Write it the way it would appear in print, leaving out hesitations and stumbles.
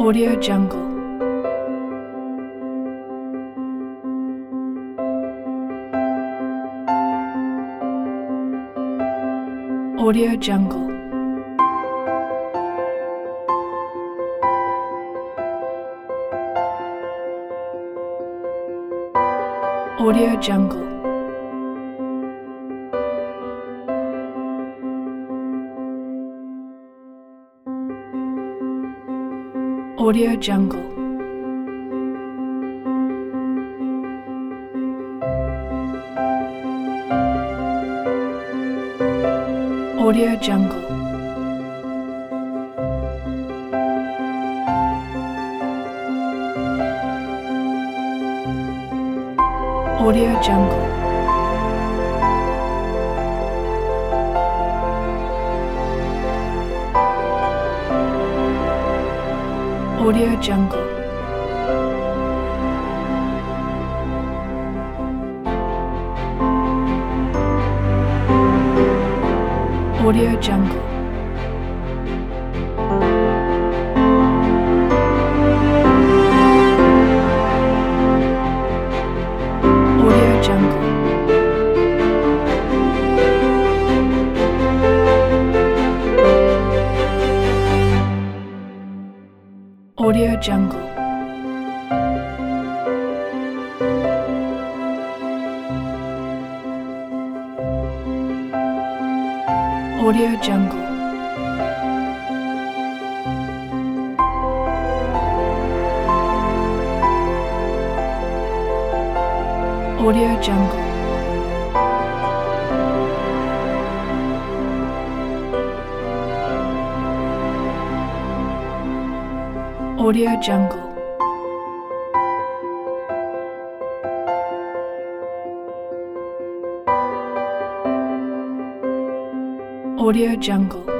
Audio Jungle. Audio Jungle. Audio Jungle. Audio Jungle. Audio Jungle. Audio Jungle. Audio Jungle. Audio Jungle. Audio Jungle. Audio Jungle. Audio Jungle. Audio Jungle. Audio Jungle. Audio Jungle.